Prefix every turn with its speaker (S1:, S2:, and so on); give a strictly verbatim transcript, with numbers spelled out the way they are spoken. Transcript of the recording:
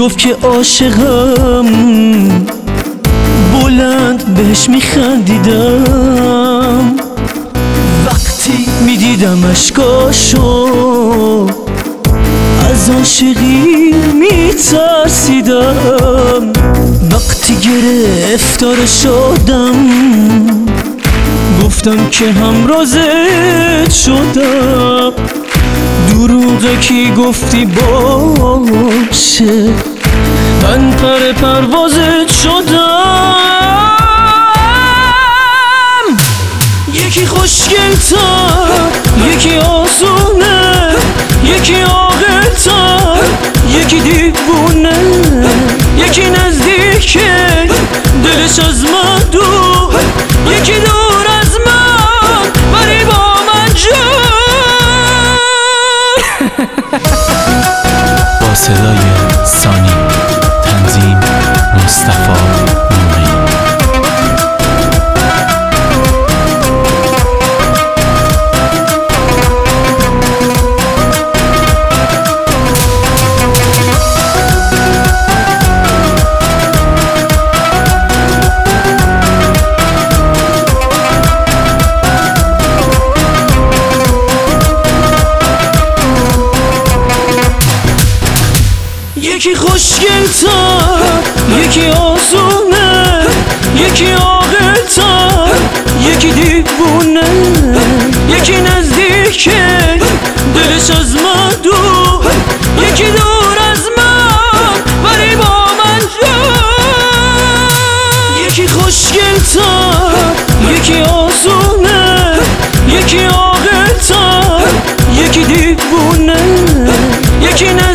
S1: میگفت که عاشقم، بلند بهش میخندیدم. وقتی میدیدم اشکاشو از عاشقی میترسیدم. وقتی گرفتار شدم گفتم که همرازت شدم. دروغه کی گفتی باشه، من پر پروازت شدم. یکی خوشگل‌تر، یکی آسونه، یکی عاقل‌تر، یکی دیوونه، یکی نزدیکه دلش از من دور، یکی دور از من ولی با من جون.
S2: با صدای سانی، تنظیم مصطفی نوری.
S1: یکی خوشگل‌تر، یکی آسونه، یکی عاقل‌تر، یکی دیوونه، یکی نزدیکه دلش از من دور، یکی دور از من ولی با من جون. یکی خوشگل‌تر، یکی آسونه، یکی عاقل‌تر، یکی دیوونه، یکی